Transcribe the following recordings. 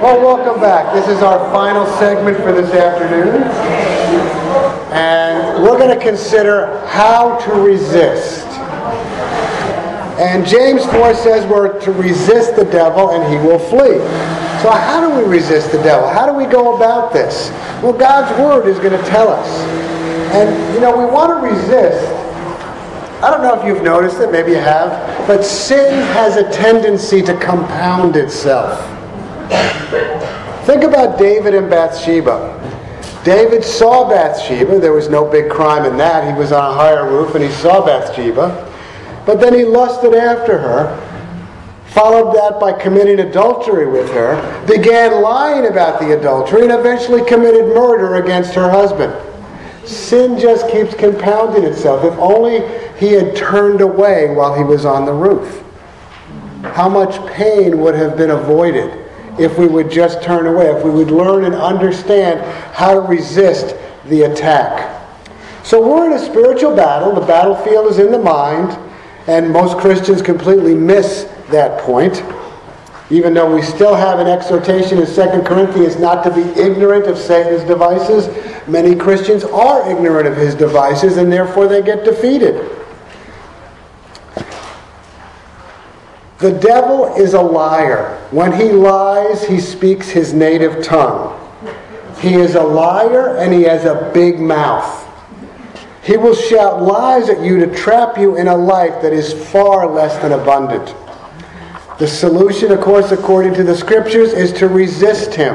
Well, welcome back. This is our final segment for this afternoon. And we're going to consider how to resist. And James 4 says we're to resist the devil and he will flee. So how do we resist the devil? How do we go about this? Well, God's Word is going to tell us. And, we want to resist. I don't know if you've noticed it, maybe you have, but sin has a tendency to compound itself. Think about David and Bathsheba. David saw Bathsheba. There was no big crime in that. He was on a higher roof and he saw Bathsheba. But then he lusted after her, followed that by committing adultery with her, began lying about the adultery, and eventually committed murder against her husband. Sin just keeps compounding itself. If only he had turned away while he was on the roof. How much pain would have been avoided if we would just turn away, if we would learn and understand how to resist the attack. So we're in a spiritual battle. The battlefield is in the mind, and most Christians completely miss that point. Even though we still have an exhortation in 2 Corinthians not to be ignorant of Satan's devices, many Christians are ignorant of his devices, and therefore they get defeated. The devil is a liar. When he lies, he speaks his native tongue. He is a liar and he has a big mouth. He will shout lies at you to trap you in a life that is far less than abundant. The solution, of course, according to the Scriptures, is to resist him.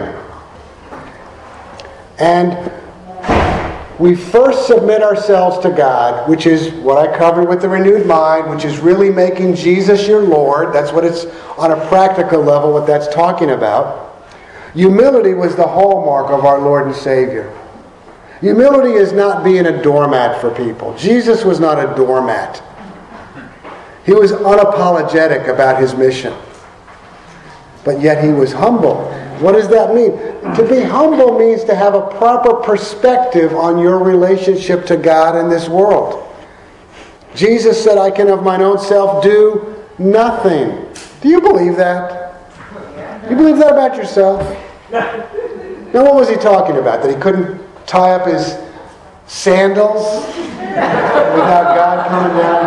And we first submit ourselves to God, which is what I covered with the renewed mind, which is really making Jesus your Lord. That's what it's, on a practical level, what that's talking about. Humility was the hallmark of our Lord and Savior. Humility is not being a doormat for people. Jesus was not a doormat. He was unapologetic about his mission. But yet he was humble. What does that mean? To be humble means to have a proper perspective on your relationship to God and this world. Jesus said, I can of mine own self do nothing. Do you believe that? Do you believe that about yourself? Now what was he talking about? That he couldn't tie up his sandals without God coming down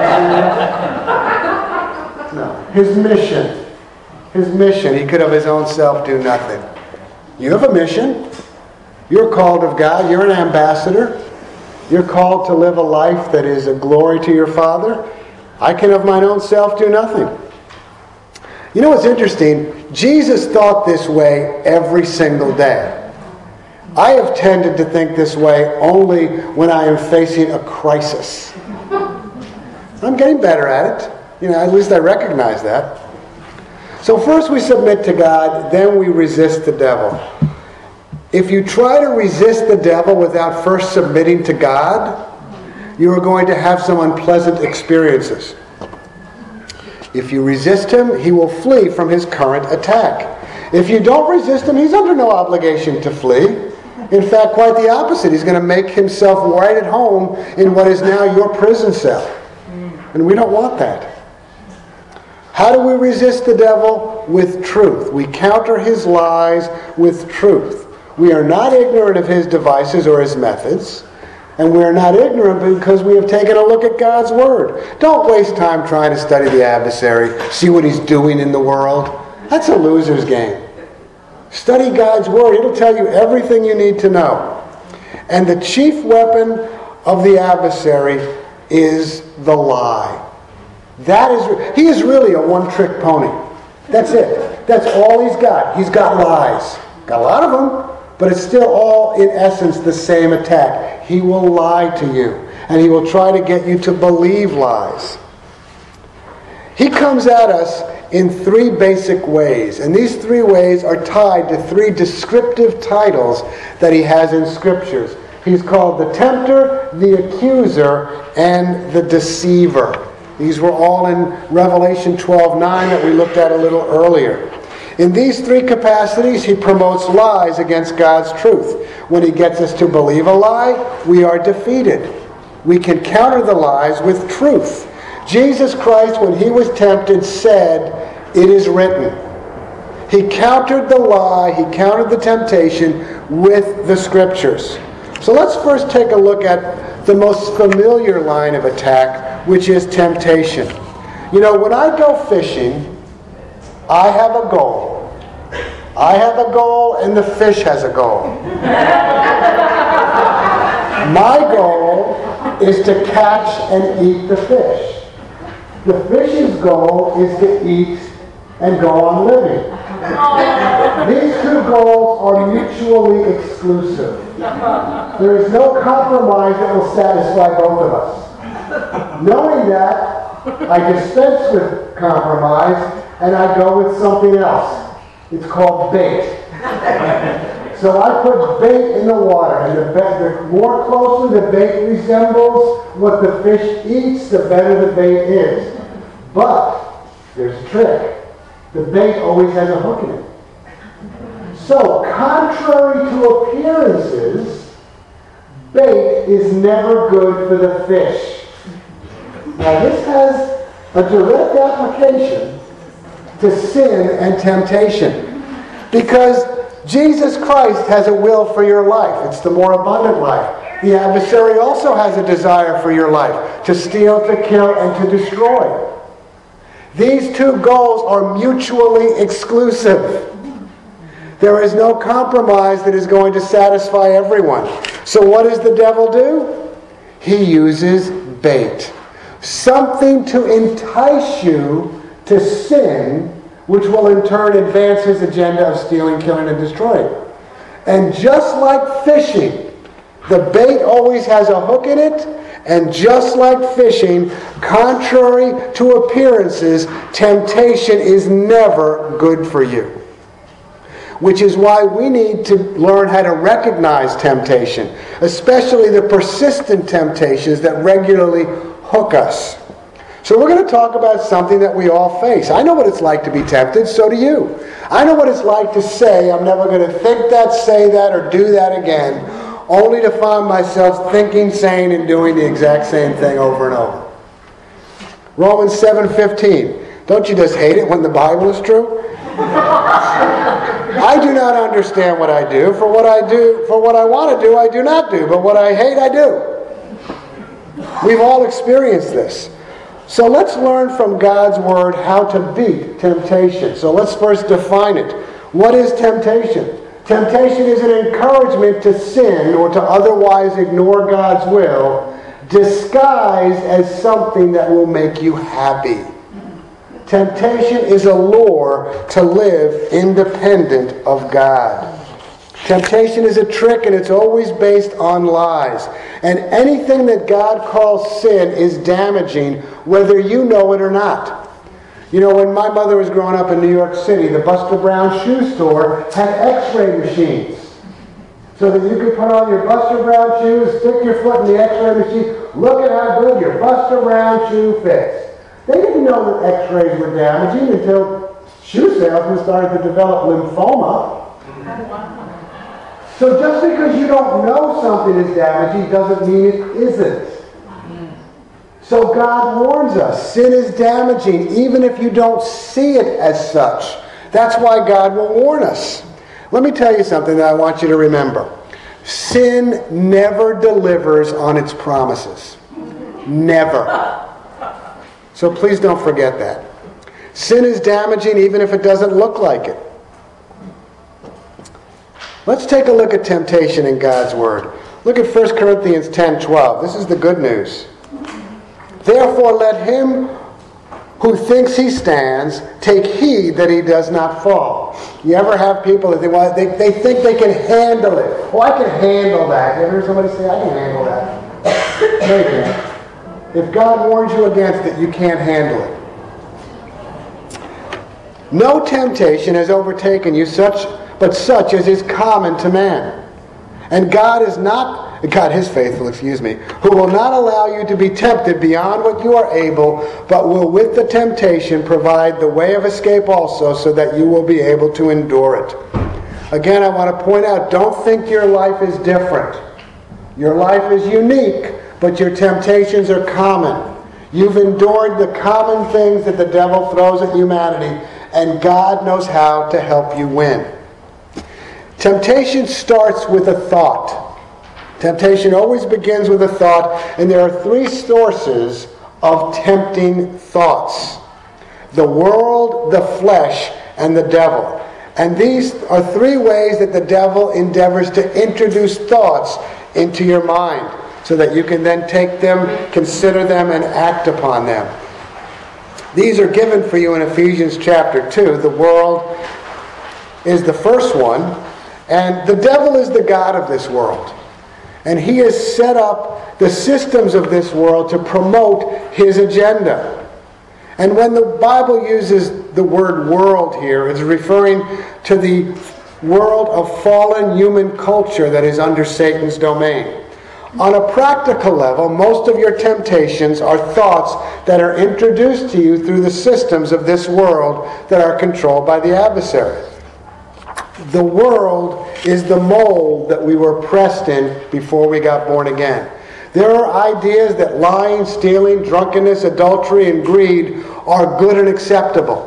and tying up his sandals? No. His mission. His mission, he could of his own self do nothing. You have a mission. You're called of God. You're an ambassador. You're called to live a life that is a glory to your Father. I can of mine own self do nothing. You know what's interesting? Jesus thought this way every single day. I have tended to think this way only when I am facing a crisis. I'm getting better at it. At least I recognize that. So first we submit to God, then we resist the devil. If you try to resist the devil without first submitting to God, you are going to have some unpleasant experiences. If you resist him, he will flee from his current attack. If you don't resist him, he's under no obligation to flee. In fact, quite the opposite. He's going to make himself right at home in what is now your prison cell. And we don't want that. How do we resist the devil? With truth. We counter his lies with truth. We are not ignorant of his devices or his methods. And we are not ignorant because we have taken a look at God's Word. Don't waste time trying to study the adversary, see what he's doing in the world. That's a loser's game. Study God's Word. It'll tell you everything you need to know. And the chief weapon of the adversary is the lie. He is really a one-trick pony. That's it. That's all he's got. He's got lies. Got a lot of them, but it's still all, in essence, the same attack. He will lie to you, and he will try to get you to believe lies. He comes at us in three basic ways, and these three ways are tied to three descriptive titles that he has in Scriptures. He's called the tempter, the accuser, and the deceiver. These were all in Revelation 12:9 that we looked at a little earlier. In these three capacities, he promotes lies against God's truth. When he gets us to believe a lie, we are defeated. We can counter the lies with truth. Jesus Christ, when he was tempted, said, "It is written." He countered the lie, he countered the temptation with the Scriptures. So let's first take a look at the most familiar line of attack, which is temptation. You know, when I go fishing, I have a goal. I have a goal and the fish has a goal. My goal is to catch and eat the fish. The fish's goal is to eat and go on living. These two goals are mutually exclusive. There is no compromise that will satisfy both of us. Knowing that, I dispense with compromise and I go with something else. It's called bait. So I put bait in the water, and the more closely the bait resembles what the fish eats, the better the bait is. But there's a trick. The bait always has a hook in it. So, contrary to appearances, bait is never good for the fish. Now this has a direct application to sin and temptation. Because Jesus Christ has a will for your life. It's the more abundant life. The adversary also has a desire for your life, to steal, to kill, and to destroy. These two goals are mutually exclusive. There is no compromise that is going to satisfy everyone. So what does the devil do? He uses bait. Something to entice you to sin, which will in turn advance his agenda of stealing, killing, and destroying. And just like fishing, the bait always has a hook in it, and just like fishing, contrary to appearances, temptation is never good for you. Which is why we need to learn how to recognize temptation, especially the persistent temptations that regularly hook us. So we're going to talk about something that we all face. I know what it's like to be tempted, so do you. I know what it's like to say, I'm never going to think that, say that, or do that again, only to find myself thinking, saying, and doing the exact same thing over and over. Romans 7:15. Don't you just hate it when the Bible is true? I do not understand what I do. For what I want to do, I do not do. But what I hate, I do. We've all experienced this. So let's learn from God's Word how to beat temptation. So let's first define it. What is temptation? Temptation is an encouragement to sin or to otherwise ignore God's will, disguised as something that will make you happy. Temptation is a lure to live independent of God. Temptation is a trick, and it's always based on lies. And anything that God calls sin is damaging, whether you know it or not. You know, when my mother was growing up in New York City, the Buster Brown shoe store had x-ray machines. So that you could put on your Buster Brown shoes, stick your foot in the x-ray machine, look at how good your Buster Brown shoe fits. They didn't know that x-rays were damaging until shoe salesmen started to develop lymphoma. So just because you don't know something is damaging doesn't mean it isn't. So God warns us, sin is damaging even if you don't see it as such. That's why God will warn us. Let me tell you something that I want you to remember. Sin never delivers on its promises. Never. So please don't forget that. Sin is damaging even if it doesn't look like it. Let's take a look at temptation in God's Word. Look at 1 Corinthians 10:12. This is the good news. Therefore let him who thinks he stands take heed that he does not fall. You ever have people that they think they can handle it? Oh, I can handle that. You ever hear somebody say, I can handle that? No, you can't. If God warns you against it, you can't handle it. No temptation has overtaken you but such as is common to man. And God is faithful, who will not allow you to be tempted beyond what you are able, but will with the temptation provide the way of escape also, so that you will be able to endure it. Again, I want to point out, don't think your life is different. Your life is unique, but your temptations are common. You've endured the common things that the devil throws at humanity, and God knows how to help you win. Temptation starts with a thought. Temptation always begins with a thought, and there are three sources of tempting thoughts: the world, the flesh, and the devil. And these are three ways that the devil endeavors to introduce thoughts into your mind so that you can then take them, consider them, and act upon them. These are given for you in Ephesians chapter 2. The world is the first one, and the devil is the god of this world. And he has set up the systems of this world to promote his agenda. And when the Bible uses the word world here, it's referring to the world of fallen human culture that is under Satan's domain. On a practical level, most of your temptations are thoughts that are introduced to you through the systems of this world that are controlled by the adversary. The world is the mold that we were pressed in before we got born again. There are ideas that lying, stealing, drunkenness, adultery, and greed are good and acceptable.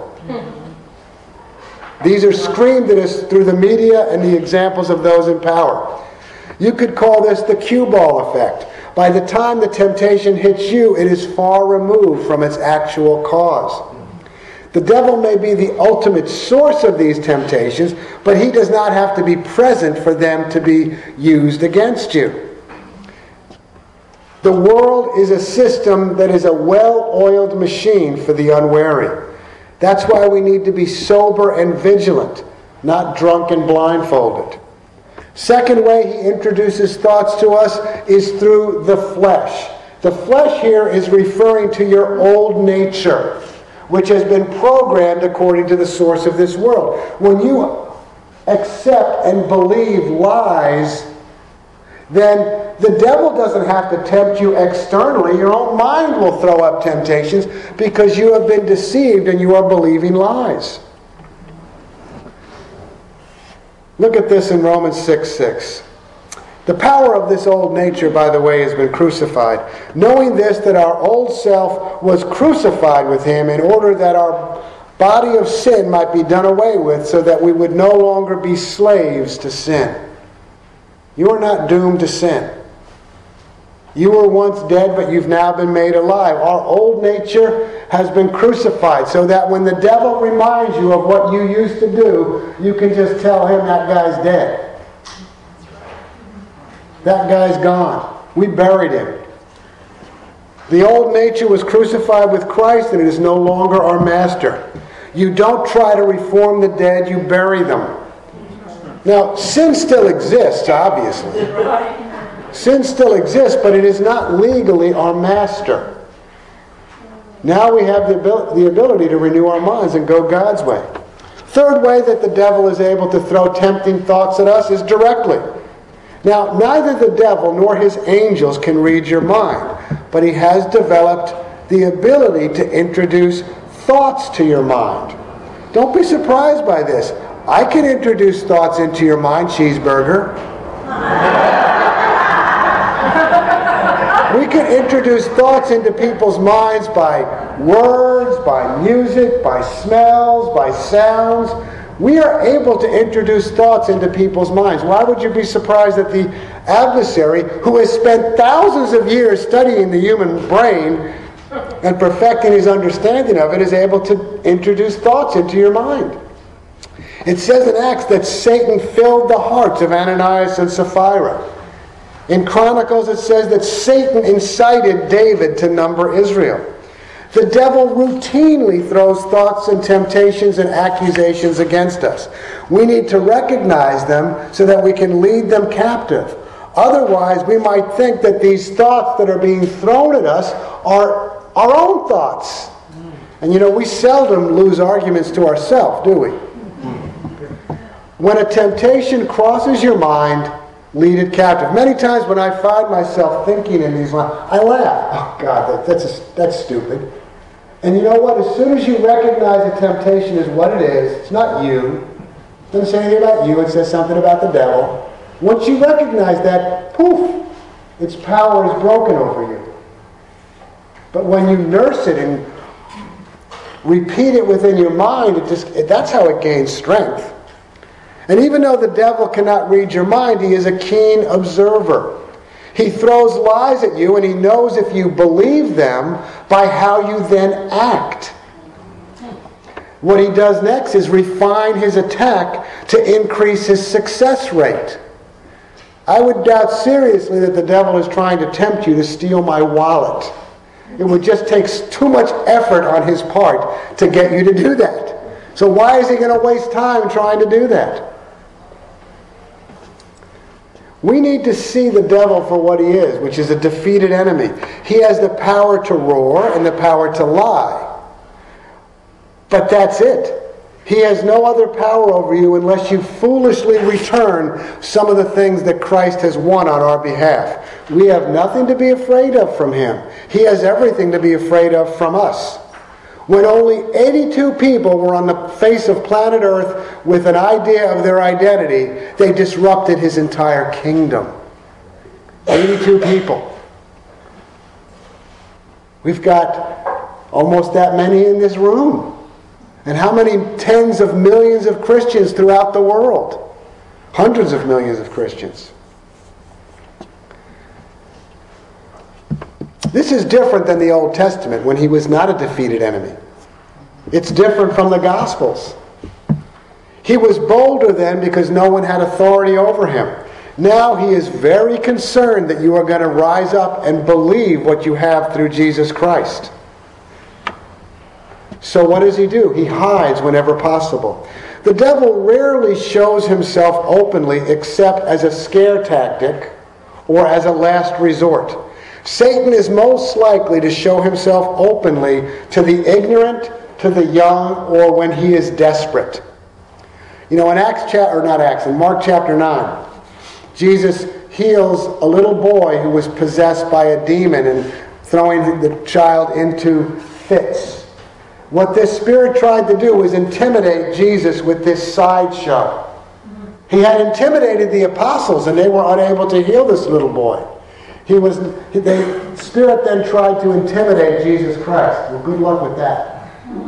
These are screamed at us through the media and the examples of those in power. You could call this the cue ball effect. By the time the temptation hits you, it is far removed from its actual cause. The devil may be the ultimate source of these temptations, but he does not have to be present for them to be used against you. The world is a system that is a well-oiled machine for the unwary. That's why we need to be sober and vigilant, not drunk and blindfolded. Second way he introduces thoughts to us is through the flesh. The flesh here is referring to your old nature, which has been programmed according to the source of this world. When you accept and believe lies, then the devil doesn't have to tempt you externally. Your own mind will throw up temptations because you have been deceived and you are believing lies. Look at this in Romans 6:6. The power of this old nature, by the way, has been crucified. Knowing this, that our old self was crucified with him in order that our body of sin might be done away with, so that we would no longer be slaves to sin. You are not doomed to sin. You were once dead, but you've now been made alive. Our old nature has been crucified so that when the devil reminds you of what you used to do, you can just tell him that guy's dead. That guy's gone. We buried him. The old nature was crucified with Christ, and it is no longer our master. You don't try to reform the dead, you bury them. Now, sin still exists, obviously. Sin still exists, but it is not legally our master. Now we have the ability to renew our minds and go God's way. Third way that the devil is able to throw tempting thoughts at us is directly. Now, neither the devil nor his angels can read your mind, but he has developed the ability to introduce thoughts to your mind. Don't be surprised by this. I can introduce thoughts into your mind, cheeseburger. We can introduce thoughts into people's minds by words, by music, by smells, by sounds. We are able to introduce thoughts into people's minds. Why would you be surprised that the adversary, who has spent thousands of years studying the human brain and perfecting his understanding of it, is able to introduce thoughts into your mind? It says in Acts that Satan filled the hearts of Ananias and Sapphira. In Chronicles it says that Satan incited David to number Israel. The devil routinely throws thoughts and temptations and accusations against us. We need to recognize them so that we can lead them captive. Otherwise, we might think that these thoughts that are being thrown at us are our own thoughts. And we seldom lose arguments to ourselves, do we? When a temptation crosses your mind, lead it captive. Many times when I find myself thinking in these lines, I laugh. Oh, God, that's stupid. And you know what? As soon as you recognize a temptation is what it is, it's not you. It doesn't say anything about you. It says something about the devil. Once you recognize that, poof, its power is broken over you. But when you nurse it and repeat it within your mind, that's how it gains strength. And even though the devil cannot read your mind, he is a keen observer. He throws lies at you, and he knows if you believe them by how you then act. What he does next is refine his attack to increase his success rate. I would doubt seriously that the devil is trying to tempt you to steal my wallet. It would just take too much effort on his part to get you to do that. So why is he going to waste time trying to do that? We need to see the devil for what he is, which is a defeated enemy. He has the power to roar and the power to lie. But that's it. He has no other power over you unless you foolishly return some of the things that Christ has won on our behalf. We have nothing to be afraid of from him. He has everything to be afraid of from us. When only 82 people were on the face of planet Earth with an idea of their identity, they disrupted his entire kingdom. 82 people. We've got almost that many in this room. And how many tens of millions of Christians throughout the world? Hundreds of millions of Christians. This is different than the Old Testament when he was not a defeated enemy. It's different from the Gospels. He was bolder then because no one had authority over him. Now he is very concerned that you are going to rise up and believe what you have through Jesus Christ. So what does he do? He hides whenever possible. The devil rarely shows himself openly except as a scare tactic or as a last resort. Satan is most likely to show himself openly to the ignorant, to the young, or when he is desperate. You know, in Mark chapter 9, Jesus heals a little boy who was possessed by a demon and throwing the child into fits. What this spirit tried to do was intimidate Jesus with this sideshow. He had intimidated the apostles and they were unable to heal this little boy. The spirit then tried to intimidate Jesus Christ. Well, good luck with that.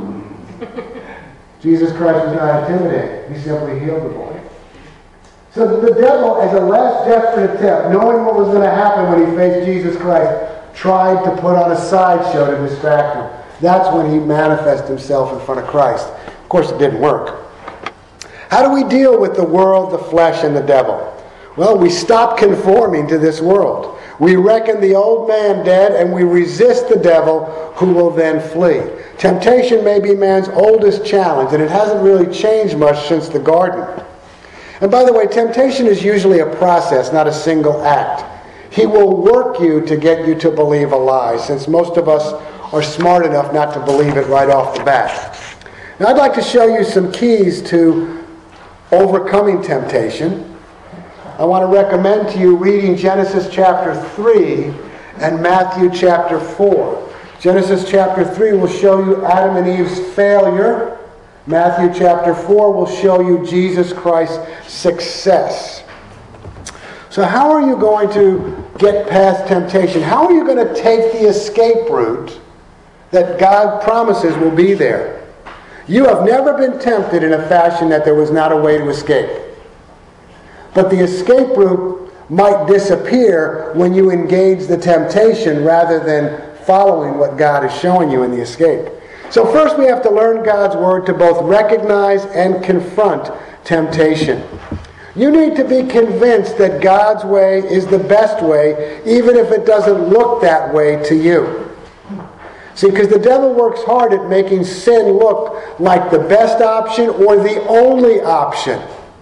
Jesus Christ was not intimidated. He simply healed the boy. So the devil, as a last desperate attempt, knowing what was going to happen when he faced Jesus Christ, tried to put on a sideshow to distract him. That's when he manifested himself in front of Christ. Of course, it didn't work. How do we deal with the world, the flesh, and the devil? Well, we stop conforming to this world. We reckon the old man dead, and we resist the devil, who will then flee. Temptation may be man's oldest challenge, and it hasn't really changed much since the garden. And by the way, temptation is usually a process, not a single act. He will work you to get you to believe a lie, since most of us are smart enough not to believe it right off the bat. Now, I'd like to show you some keys to overcoming temptation. I want to recommend to you reading Genesis chapter 3 and Matthew chapter 4. Genesis chapter 3 will show you Adam and Eve's failure. Matthew chapter 4 will show you Jesus Christ's success. So how are you going to get past temptation? How are you going to take the escape route that God promises will be there? You have never been tempted in a fashion that there was not a way to escape. But the escape route might disappear when you engage the temptation rather than following what God is showing you in the escape. So first we have to learn God's Word to both recognize and confront temptation. You need to be convinced that God's way is the best way, even if it doesn't look that way to you. See, because the devil works hard at making sin look like the best option or the only option.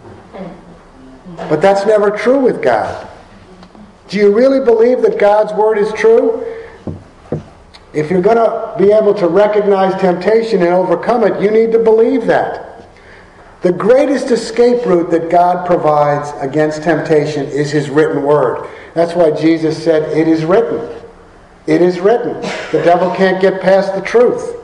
But that's never true with God. Do you really believe that God's Word is true? If you're going to be able to recognize temptation and overcome it, you need to believe that. The greatest escape route that God provides against temptation is His written Word. That's why Jesus said, "It is written." It is written. The devil can't get past the truth.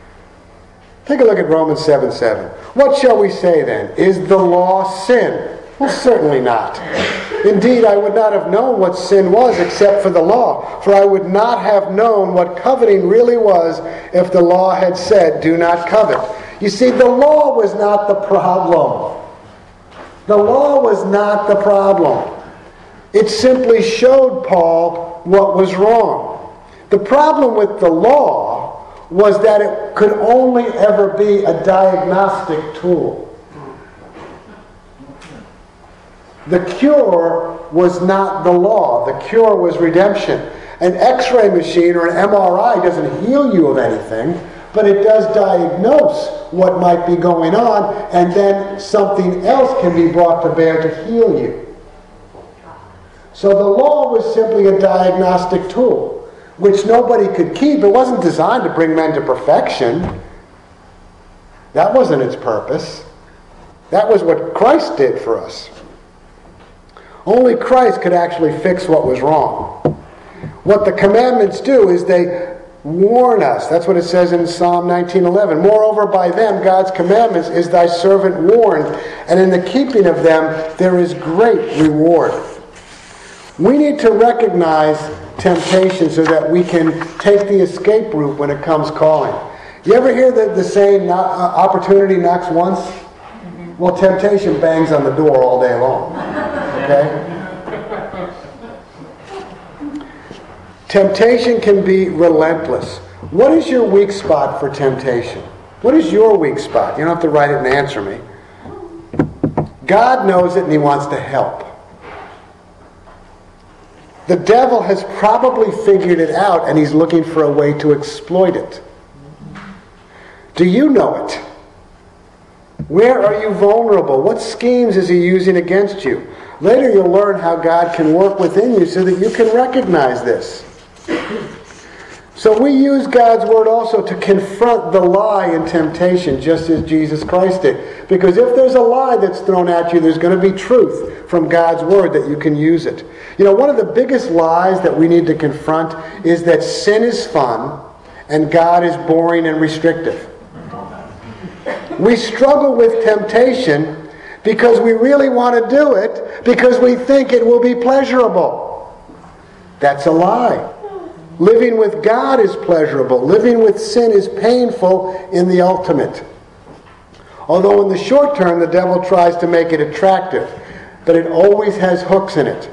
Take a look at Romans 7:7. What shall we say then? Is the law sin? Well, certainly not. Indeed, I would not have known what sin was except for the law, for I would not have known what coveting really was if the law had said, do not covet. You see, the law was not the problem. The law was not the problem. It simply showed Paul what was wrong. The problem with the law was that it could only ever be a diagnostic tool. The cure was not the law. The cure was redemption. An X-ray machine or an MRI doesn't heal you of anything, but it does diagnose what might be going on, and then something else can be brought to bear to heal you. So the law was simply a diagnostic tool, which nobody could keep. It wasn't designed to bring men to perfection. That wasn't its purpose. That was what Christ did for us. Only Christ could actually fix what was wrong. What the commandments do is they warn us. That's what it says in Psalm 19:11. Moreover, by them, God's commandments, is thy servant warned, and in the keeping of them there is great reward. We need to recognize temptation so that we can take the escape route when it comes calling. You ever hear the saying, opportunity knocks once? Well, temptation bangs on the door all day long. Okay? Temptation can be relentless. What is your weak spot for temptation? What is your weak spot? You don't have to write it and answer me. God knows it and He wants to help. The devil has probably figured it out and he's looking for a way to exploit it. Do you know it? Where are you vulnerable? What schemes is he using against you? Later you'll learn how God can work within you so that you can recognize this. So we use God's Word also to confront the lie and temptation, just as Jesus Christ did. Because if there's a lie that's thrown at you, there's going to be truth from God's Word that you can use it. You know, one of the biggest lies that we need to confront is that sin is fun and God is boring and restrictive. We struggle with temptation because we really want to do it because we think it will be pleasurable. That's a lie. Living with God is pleasurable. Living with sin is painful in the ultimate. Although in the short term, the devil tries to make it attractive. But it always has hooks in it.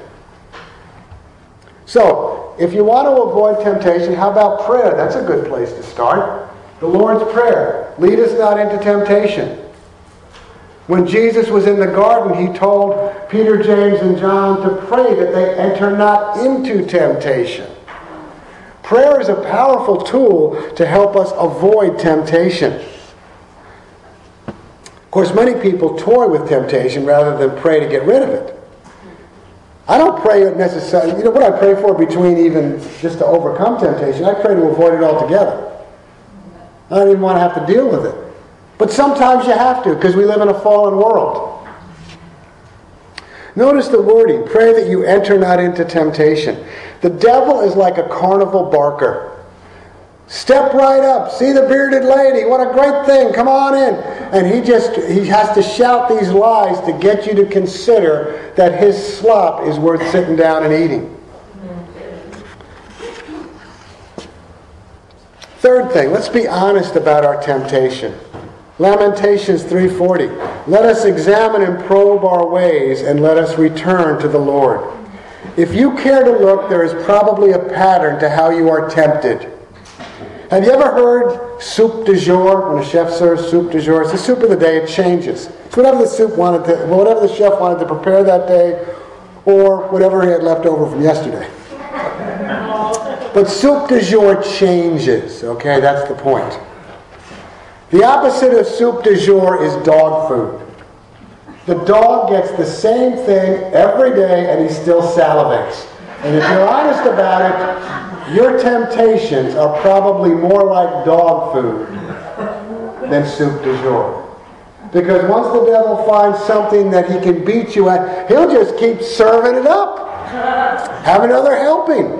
So, if you want to avoid temptation, how about prayer? That's a good place to start. The Lord's Prayer. Lead us not into temptation. When Jesus was in the garden, He told Peter, James, and John to pray that they enter not into temptation. Prayer is a powerful tool to help us avoid temptation. Of course, many people toy with temptation rather than pray to get rid of it. I don't pray necessarily. You know what I pray for between even just to overcome temptation? I pray to avoid it altogether. I don't even want to have to deal with it. But sometimes you have to because we live in a fallen world. Notice the wording. Pray that you enter not into temptation. The devil is like a carnival barker. Step right up. See the bearded lady. What a great thing. Come on in. And he has to shout these lies to get you to consider that his slop is worth sitting down and eating. Third thing, let's be honest about our temptation. Lamentations 3:40. Let us examine and probe our ways and let us return to the Lord. If you care to look, there is probably a pattern to how you are tempted. Have you ever heard soup du jour? When a chef serves soup du jour, it's the soup of the day. It changes. It's whatever the chef wanted to prepare that day, or whatever he had left over from yesterday. But soup du jour changes. Okay, that's the point. The opposite of soup du jour is dog food. The dog gets the same thing every day and he still salivates. And if you're honest about it, your temptations are probably more like dog food than soup du jour. Because once the devil finds something that he can beat you at, he'll just keep serving it up. Have another helping.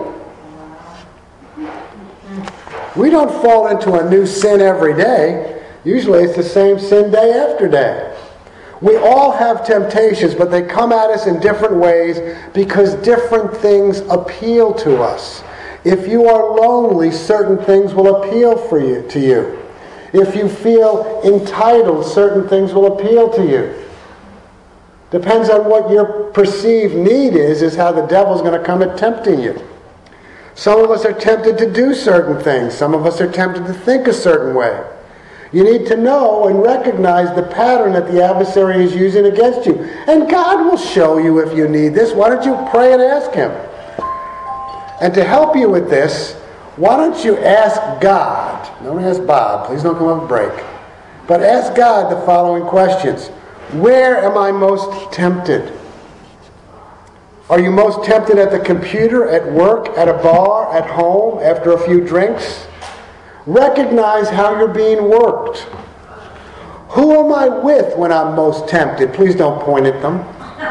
We don't fall into a new sin every day. Usually it's the same sin day after day. We all have temptations, but they come at us in different ways because different things appeal to us. If you are lonely, certain things will appeal to you. If you feel entitled, certain things will appeal to you. Depends on what your perceived need is how the devil's going to come at tempting you. Some of us are tempted to do certain things. Some of us are tempted to think a certain way. You need to know and recognize the pattern that the adversary is using against you. And God will show you if you need this. Why don't you pray and ask Him? And to help you with this, why don't you ask God? Don't ask Bob. Please don't come up and break. But ask God the following questions. Where am I most tempted? Are you most tempted at the computer, at work, at a bar, at home, after a few drinks? Recognize how you're being worked. Who am I with when I'm most tempted? Please don't point at them.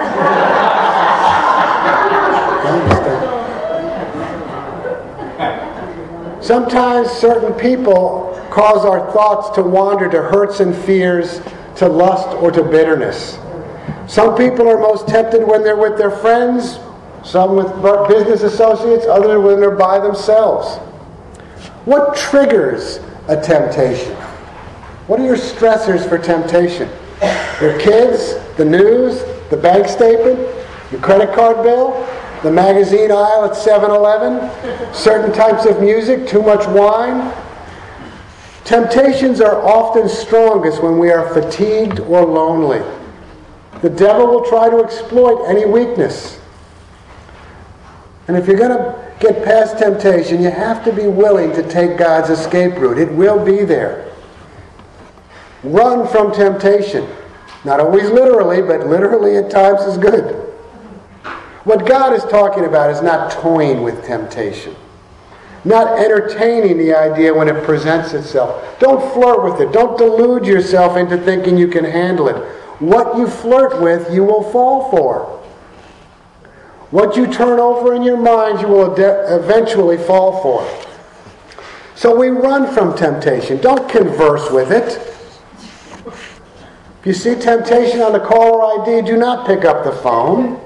Sometimes certain people cause our thoughts to wander to hurts and fears, to lust or to bitterness. Some people are most tempted when they're with their friends, some with business associates, others when they're by themselves. What triggers a temptation? What are your stressors for temptation? Your kids, the news, the bank statement, your credit card bill, the magazine aisle at 7-Eleven, certain types of music, too much wine. Temptations are often strongest when we are fatigued or lonely. The devil will try to exploit any weakness. And if you're going to get past temptation, you have to be willing to take God's escape route. It will be there. Run from temptation. Not always literally, but literally at times is good. What God is talking about is not toying with temptation. Not entertaining the idea when it presents itself. Don't flirt with it. Don't delude yourself into thinking you can handle it. What you flirt with, you will fall for. What you turn over in your mind, you will eventually fall for. So we run from temptation. Don't converse with it. If you see temptation on the caller ID, do not pick up the phone.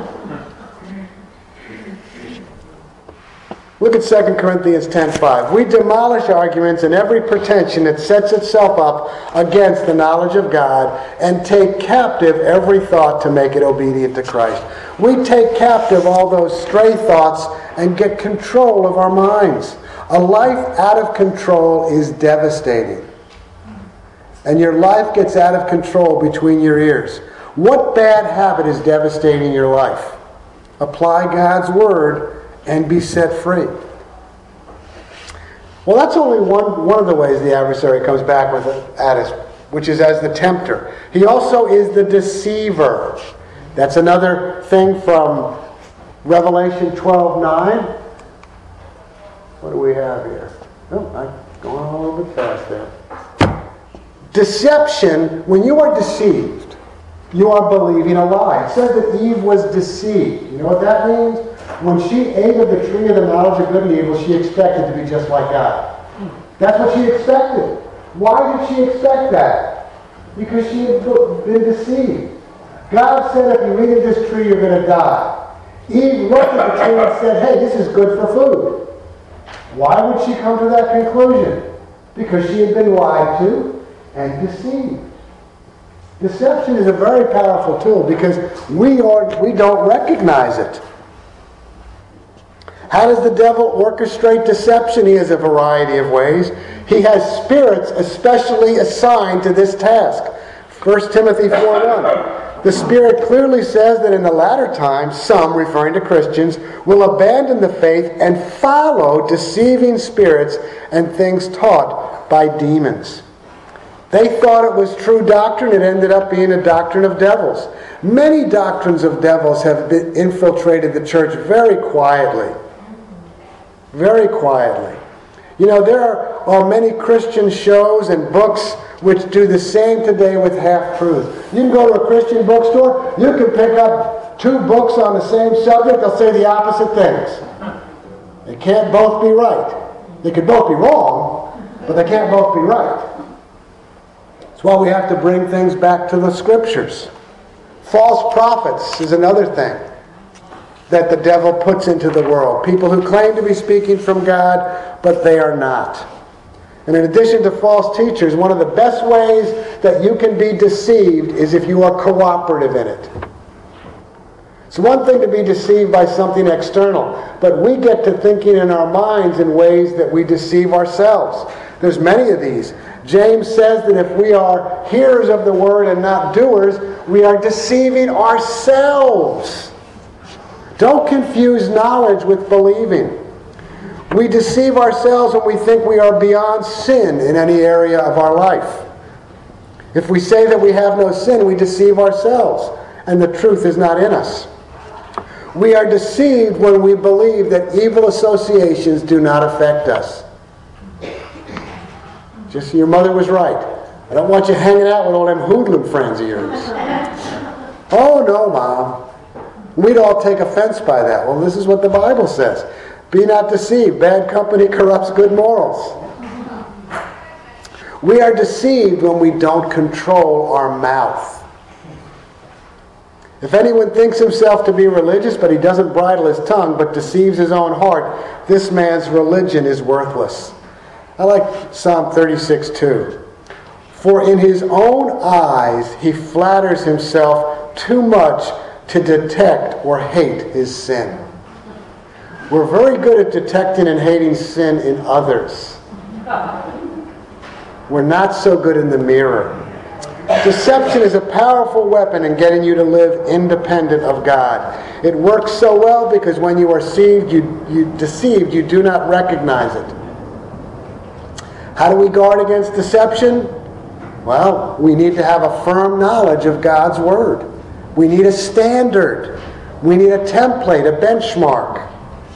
Look at 2 Corinthians 10:5. We demolish arguments and every pretension that sets itself up against the knowledge of God and take captive every thought to make it obedient to Christ. We take captive all those stray thoughts and get control of our minds. A life out of control is devastating. And your life gets out of control between your ears. What bad habit is devastating your life? Apply God's Word and be set free. Well, that's only one of the ways the adversary comes back at us, which is as the tempter. He also is the deceiver. That's another thing from Revelation 12:9. What do we have here? Oh, I'm going a little bit fast there. Deception, when you are deceived, you are believing a lie. It says that Eve was deceived. You know what that means? When she ate of the tree of the knowledge of good and evil, she expected to be just like God. That's what she expected. Why did she expect that? Because she had been deceived. God said, if you eat of this tree, you're going to die. Eve looked at the tree and said, hey, this is good for food. Why would she come to that conclusion? Because she had been lied to and deceived. Deception is a very powerful tool because we don't recognize it. How does the devil orchestrate deception? He has a variety of ways. He has spirits especially assigned to this task. 1 Timothy 4:1. The Spirit clearly says that in the latter times, some, referring to Christians, will abandon the faith and follow deceiving spirits and things taught by demons. They thought it was true doctrine. It ended up being a doctrine of devils. Many doctrines of devils have infiltrated the church very quietly. Very quietly. You know, there are many Christian shows and books which do the same today with half-truths. You can go to a Christian bookstore, you can pick up two books on the same subject, they'll say the opposite things. They can't both be right. They could both be wrong, but they can't both be right. That's Well, we have to bring things back to the Scriptures. False prophets is another thing that the devil puts into the world. People who claim to be speaking from God, but they are not. And in addition to false teachers, one of the best ways that you can be deceived is if you are cooperative in it. It's one thing to be deceived by something external, but we get to thinking in our minds in ways that we deceive ourselves. There's many of these. James says that if we are hearers of the word and not doers, we are deceiving ourselves. Don't confuse knowledge with believing. We deceive ourselves when we think we are beyond sin in any area of our life. If we say that we have no sin, we deceive ourselves, and the truth is not in us. We are deceived when we believe that evil associations do not affect us. Just your mother was right. I don't want you hanging out with all them hoodlum friends of yours. Oh, no, Mom. We'd all take offense by that. Well, this is what the Bible says. Be not deceived. Bad company corrupts good morals. We are deceived when we don't control our mouth. If anyone thinks himself to be religious, but he doesn't bridle his tongue, but deceives his own heart, this man's religion is worthless. I like Psalm 36:2. For in his own eyes he flatters himself too much to detect or hate his sin. We're very good at detecting and hating sin in others. We're not so good in the mirror. Deception is a powerful weapon in getting you to live independent of God. It works so well because when you are deceived, you do not recognize it. How do we guard against deception? Well, we need to have a firm knowledge of God's Word. We need a standard. We need a template, a benchmark.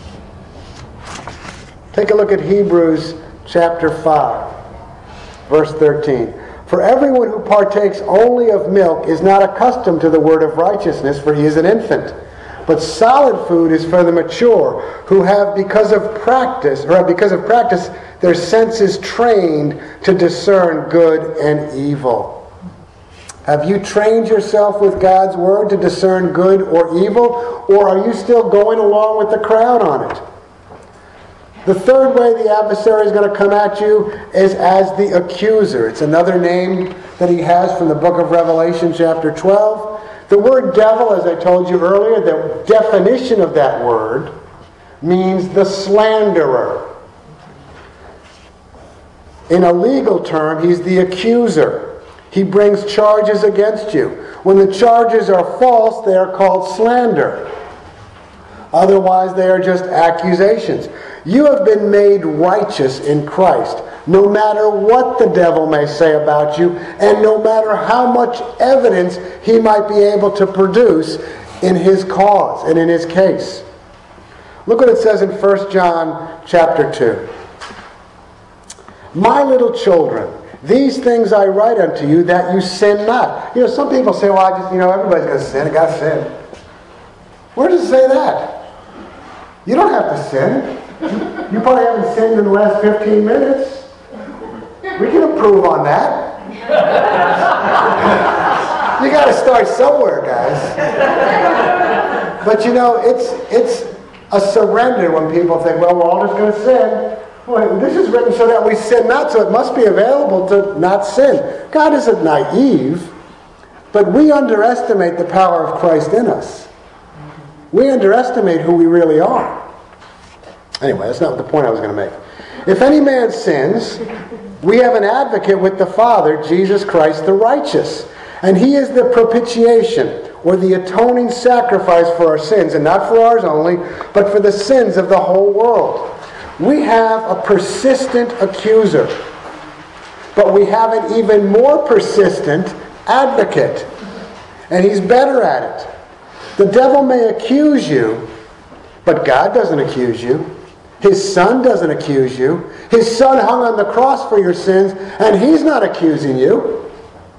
Take a look at Hebrews chapter 5, verse 13. For everyone who partakes only of milk is not accustomed to the word of righteousness, for he is an infant. But solid food is for the mature, who have because of practice, their senses trained to discern good and evil. Have you trained yourself with God's Word to discern good or evil? Or are you still going along with the crowd on it? The third way the adversary is going to come at you is as the accuser. It's another name that he has from the book of Revelation chapter 12. The word devil, as I told you earlier, the definition of that word means the slanderer. In a legal term, he's the accuser. He brings charges against you. When the charges are false, they are called slander. Otherwise, they are just accusations. You have been made righteous in Christ, no matter what the devil may say about you, and no matter how much evidence he might be able to produce in his cause and in his case. Look what it says in 1 John chapter 2. My little children, these things I write unto you that you sin not. You know, some people say, well, everybody's going to sin. I got to sin. Where does it say that? You don't have to sin. You probably haven't sinned in the last 15 minutes. We can improve on that. You got to start somewhere, guys. But it's a surrender when people think, well, we're all just going to sin. Well, this is written so that we sin not, so it must be available to not sin. God isn't naive, but we underestimate the power of Christ in us. We underestimate who we really are. Anyway, that's not the point I was going to make. If any man sins, we have an advocate with the Father, Jesus Christ the righteous. And he is the propitiation, or the atoning sacrifice for our sins, and not for ours only, but for the sins of the whole world. We have a persistent accuser, but we have an even more persistent advocate, and he's better at it. The devil may accuse you, but God doesn't accuse you. His Son doesn't accuse you. His Son hung on the cross for your sins, and he's not accusing you.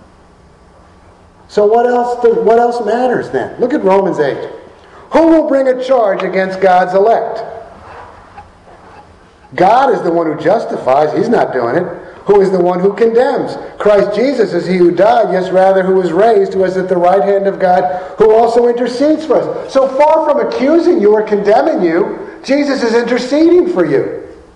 So what else matters then? Look at Romans 8. Who will bring a charge against God's elect? God is the one who justifies. He's not doing it. Who is the one who condemns? Christ Jesus is he who died, yes, rather who was raised, who is at the right hand of God, who also intercedes for us. So far from accusing you or condemning you, Jesus is interceding for you.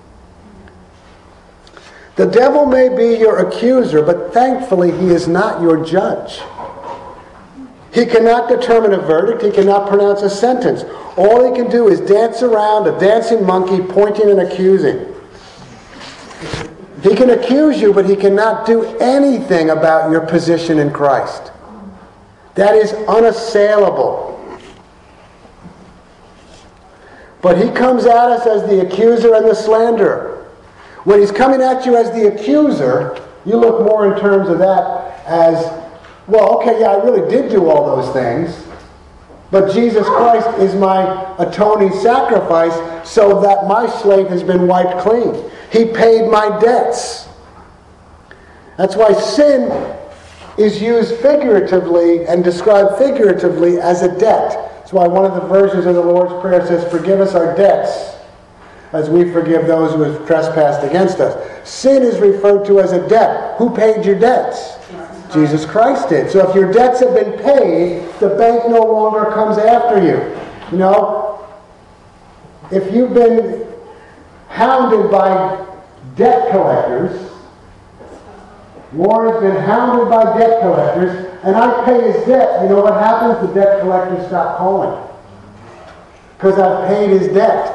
The devil may be your accuser, but thankfully he is not your judge. He cannot determine a verdict. He cannot pronounce a sentence. All he can do is dance around, a dancing monkey, pointing and accusing. He can accuse you, but he cannot do anything about your position in Christ. That is unassailable. But he comes at us as the accuser and the slanderer. When he's coming at you as the accuser, you look more in terms of that as, well, okay, yeah, I really did do all those things, but Jesus Christ is my atoning sacrifice so that my slate has been wiped clean. He paid my debts. That's why sin is used figuratively and described figuratively as a debt. That's why one of the versions of the Lord's Prayer says, "Forgive us our debts as we forgive those who have trespassed against us." Sin is referred to as a debt. Who paid your debts? Jesus Christ did. So if your debts have been paid, the bank no longer comes after you. You know, if you've been hounded by debt collectors, Warren's been hounded by debt collectors, and I pay his debt, you know what happens? The debt collectors stop calling. Because I've paid his debt.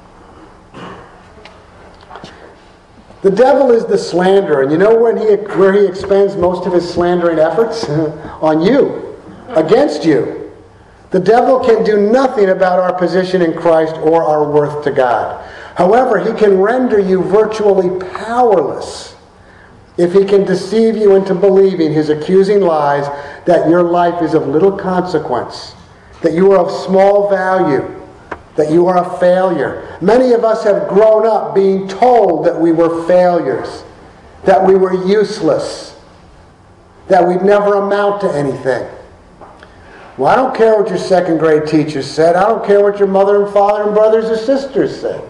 The devil is the slanderer, and you know where he expends most of his slandering efforts? On you, against you. The devil can do nothing about our position in Christ or our worth to God. However, he can render you virtually powerless if he can deceive you into believing his accusing lies that your life is of little consequence, that you are of small value, that you are a failure. Many of us have grown up being told that we were failures, that we were useless, that we'd never amount to anything. Well, I don't care what your second grade teacher said. I don't care what your mother and father and brothers or sisters said.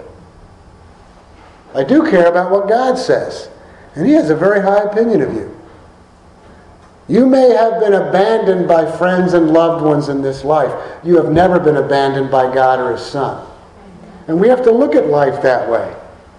I do care about what God says. And he has a very high opinion of you. You may have been abandoned by friends and loved ones in this life. You have never been abandoned by God or his Son. And we have to look at life that way.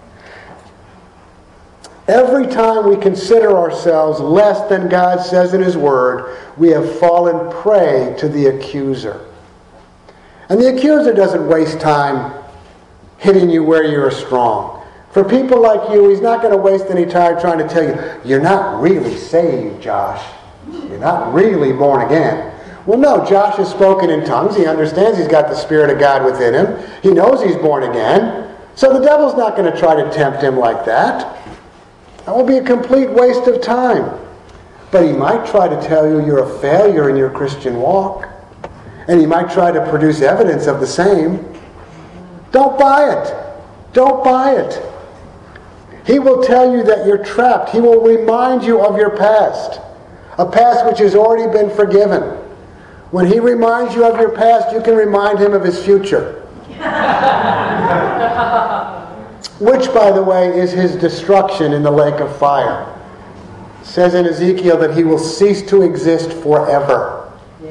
Every time we consider ourselves less than God says in his word, we have fallen prey to the accuser. And the accuser doesn't waste time hitting you where you're strong. For people like you, he's not going to waste any time trying to tell you, you're not really saved, Josh. You're not really born again. Well, no, Josh has spoken in tongues. He understands he's got the Spirit of God within him. He knows he's born again. So the devil's not going to try to tempt him like that. That will be a complete waste of time. But he might try to tell you you're a failure in your Christian walk. And he might try to produce evidence of the same. Don't buy it. Don't buy it. He will tell you that you're trapped. He will remind you of your past. A past which has already been forgiven. When he reminds you of your past, you can remind him of his future. Which, by the way, is his destruction in the lake of fire. It says in Ezekiel that he will cease to exist forever.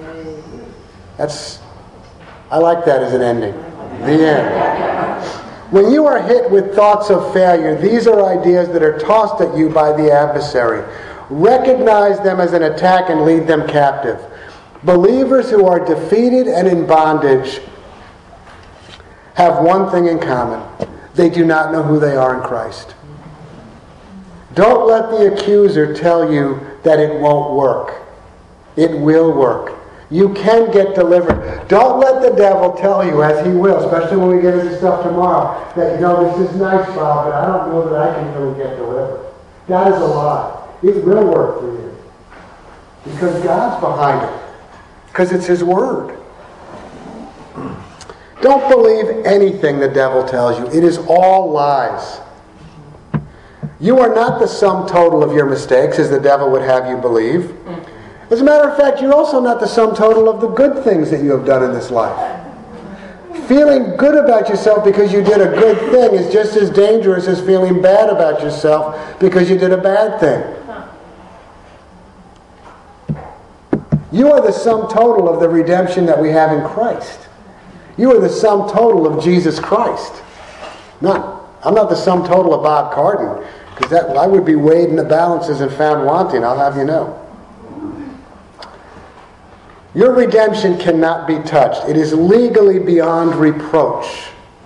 I like that as an ending. The end. When you are hit with thoughts of failure, these are ideas that are tossed at you by the adversary. Recognize them as an attack and lead them captive. Believers who are defeated and in bondage have one thing in common. They do not know who they are in Christ. Don't let the accuser tell you that it won't work. It will work. You can get delivered. Don't let the devil tell you, as he will, especially when we get into stuff tomorrow, that, you know, this is nice, Bob, but I don't know that I can really get delivered. That is a lie. It will work for you. Because God's behind it. Because it's his word. Don't believe anything the devil tells you. It is all lies. You are not the sum total of your mistakes, as the devil would have you believe. As a matter of fact, you're also not the sum total of the good things that you have done in this life. Feeling good about yourself because you did a good thing is just as dangerous as feeling bad about yourself because you did a bad thing. You are the sum total of the redemption that we have in Christ. You are the sum total of Jesus Christ. I'm not the sum total of Bob Cardin, because I would be weighed in the balances and found wanting, I'll have you know. Your redemption cannot be touched. It is legally beyond reproach.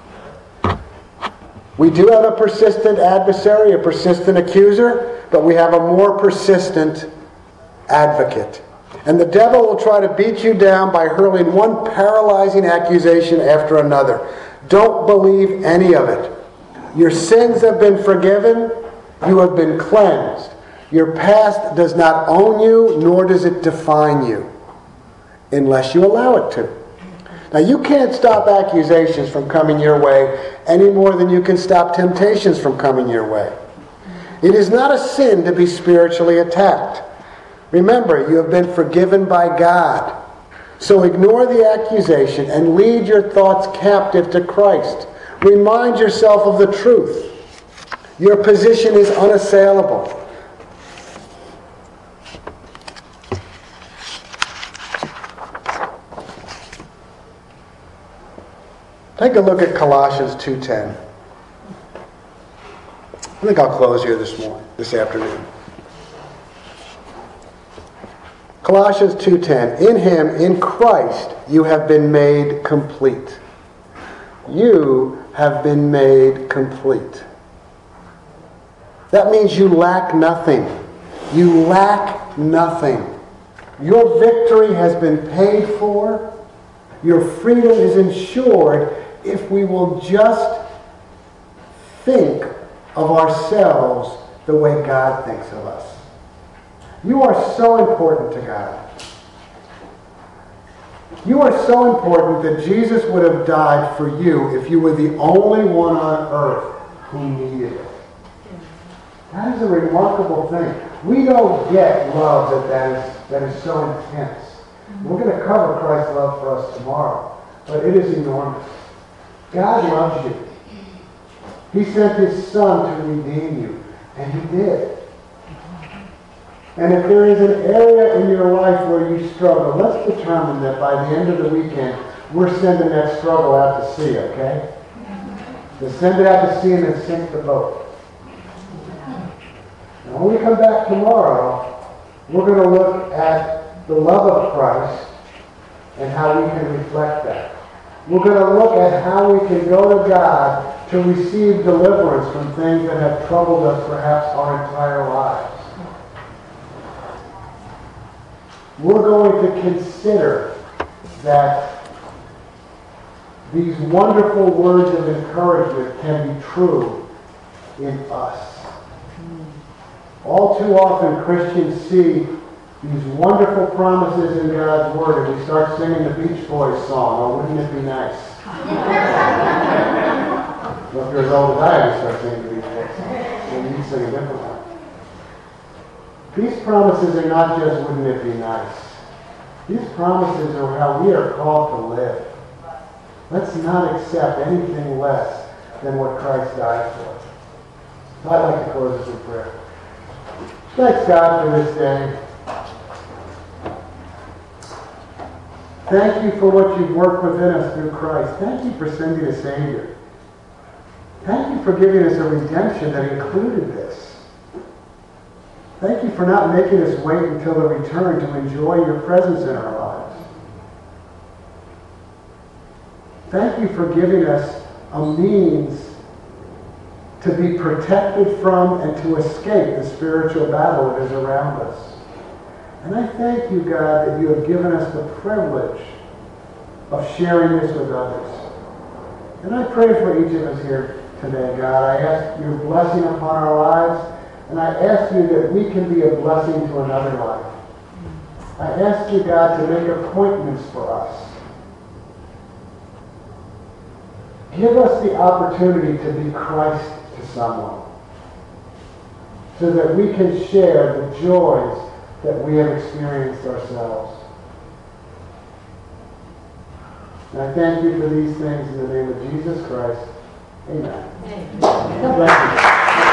We do have a persistent adversary, a persistent accuser, but we have a more persistent advocate. And the devil will try to beat you down by hurling one paralyzing accusation after another. Don't believe any of it. Your sins have been forgiven. You have been cleansed. Your past does not own you, nor does it define you, unless you allow it to. Now, you can't stop accusations from coming your way any more than you can stop temptations from coming your way. It is not a sin to be spiritually attacked. Remember, you have been forgiven by God. So ignore the accusation and lead your thoughts captive to Christ. Remind yourself of the truth. Your position is unassailable. Take a look at Colossians 2:10. I think I'll close here this afternoon. Colossians 2:10. In Him, in Christ, you have been made complete. You have been made complete. That means you lack nothing. You lack nothing. Your victory has been paid for. Your freedom is ensured if we will just think of ourselves the way God thinks of us. You are so important to God. You are so important that Jesus would have died for you if you were the only one on earth who needed it. That is a remarkable thing. We don't get love that is so intense. We're going to cover Christ's love for us tomorrow, but it is enormous. God loves you. He sent His Son to redeem you, and He did. And if there is an area in your life where you struggle, let's determine that by the end of the weekend, we're sending that struggle out to sea, okay? To send it out to sea and then sink the boat. And when we come back tomorrow, we're going to look at the love of Christ and how we can reflect that. We're going to look at how we can go to God to receive deliverance from things that have troubled us perhaps our entire lives. We're going to consider that these wonderful words of encouragement can be true in us. All too often Christians see these wonderful promises in God's Word and we start singing the Beach Boys song, "Oh, wouldn't it be nice?" Well, if you're as old as I am, you start singing the Beach Boys song. So you need to sing a different one. These promises are not just "wouldn't it be nice." These promises are how we are called to live. Let's not accept anything less than what Christ died for. So I'd like to close this in prayer. Thanks, God, for this day. Thank you for what you've worked within us through Christ. Thank you for sending a Savior. Thank you for giving us a redemption that included this. Thank you for not making us wait until the return to enjoy your presence in our lives. Thank you for giving us a means to be protected from and to escape the spiritual battle that is around us. And I thank you, God, that you have given us the privilege of sharing this with others. And I pray for each of us here today, God. I ask your blessing upon our lives. And I ask you that we can be a blessing to another life. I ask you, God, to make appointments for us. Give us the opportunity to be Christ to someone, so that we can share the joys that we have experienced ourselves. And I thank you for these things in the name of Jesus Christ. Amen. God bless you.